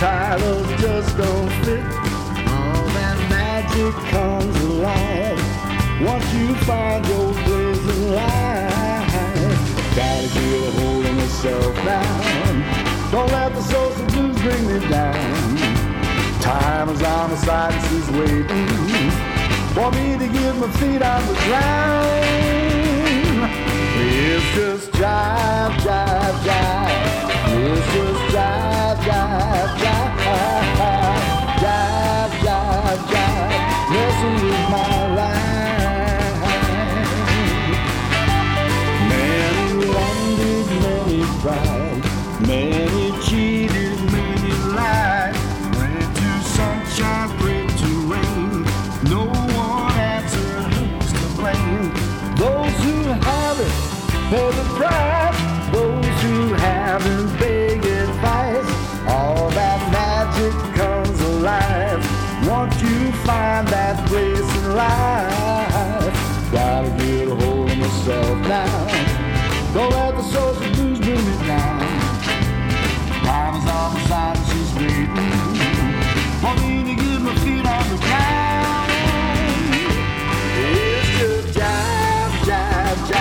titles just don't fit. All that magic comes alive once you find your place in life. Gotta get a hold of myself now. Don't let the social blues bring me down. Time is on my side and she's waiting for me to get my feet on the ground. It's just jive, jive, jive. It's just jive, jive, jive. Jive, jive, jive. Messing with my life. Many wanted, many cried. Many cheated, many lied. Prayed to sunshine, prayed to rain. No one answered, who's to blame? Those who have it pay the price. Those who haven't beg advice. All that magic comes alive once you find that place in life. Gotta get a hold of myself now. Don't let the social blues bring me down. Mama's on my side and she's waiting for me to get my feet on the ground. It's just jive, jive, jive.